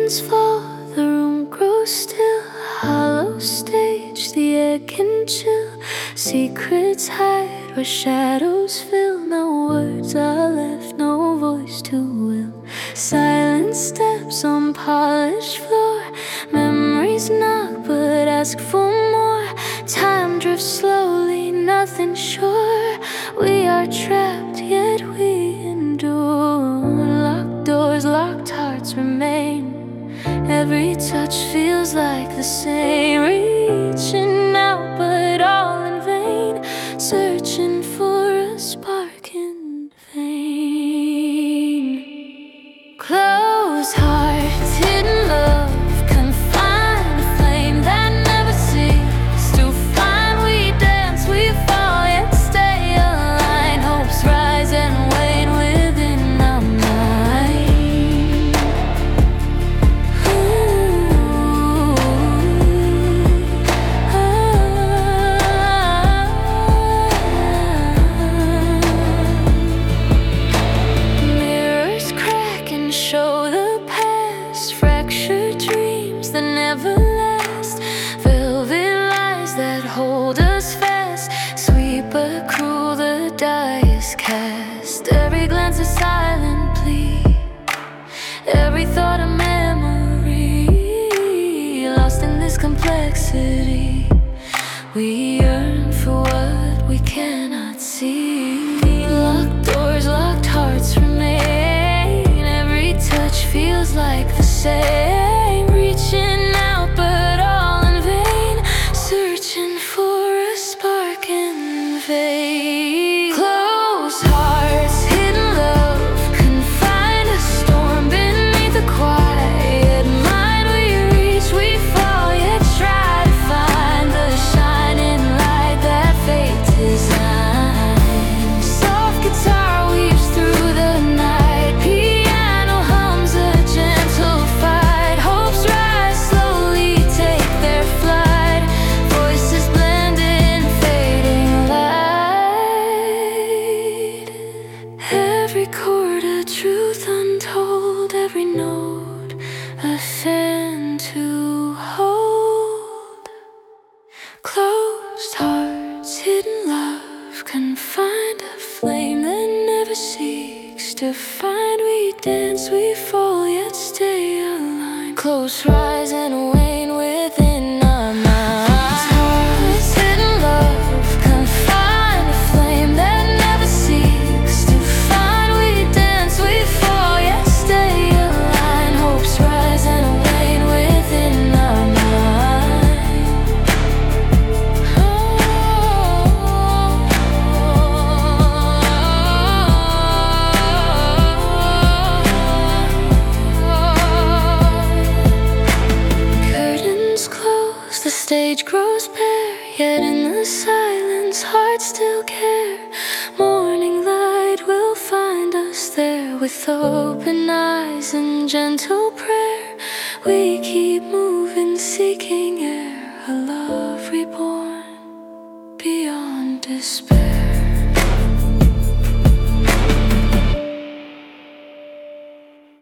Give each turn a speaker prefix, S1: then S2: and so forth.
S1: Curtains fall, the room grows still. Hollow stage, the air can chill. Secrets hide where shadows fill. No words are left, no voice to will. Silent steps on polished floor. Memories knock but ask for more. Time drifts slowly, nothing sure. We are trapped yet we endure. Locked doors, locked hearts remain. Every touch feels like the same. Reaching out but all in vain. Searching for a spark in vain. Closed hearts, hidden love, confined a flame that never ceases to find. We dance, we fall, yet stay aligned. Hopes rise and wane within our mind. Mirrors crack and show the past. Fractured dreams that never last. Velvet lies that hold us fast. Sweet but cruel, the die is cast. Every glance a silent plea. Every thought a memory. Lost in this complexity. We yearn for what we cannot see. Locked doors, locked hearts remain. Every touch feels like the same. Reaching out but all in vain. Searching for a spark in vain. Closed hearts, hidden love, confined a storm beneath the quiet mind. We reach, we fall, yet try to find the shining light that fate designed. Soft guitar weaves through the night. Piano hums a gentle fight. Hopes rise slowly, take their flight. Voices blend in fading light. Every chord a truth untold. Every note a fan to hold. Closed hearts, hidden love, confined a flame that never seeks to find. We dance, we fall, yet stay aligned. Close rise and wane within our minds. Hearts, hidden love, confined a flame that never seeks to find. We dance, we fall, yet stay aligned. Hopes rise and wane within our mind. Curtains close, the stage grows bare. Yet in the silence, hearts still care. Morning light will find us there. With open eyes and gentle prayer, we keep moving, seeking air. A love reborn beyond despair.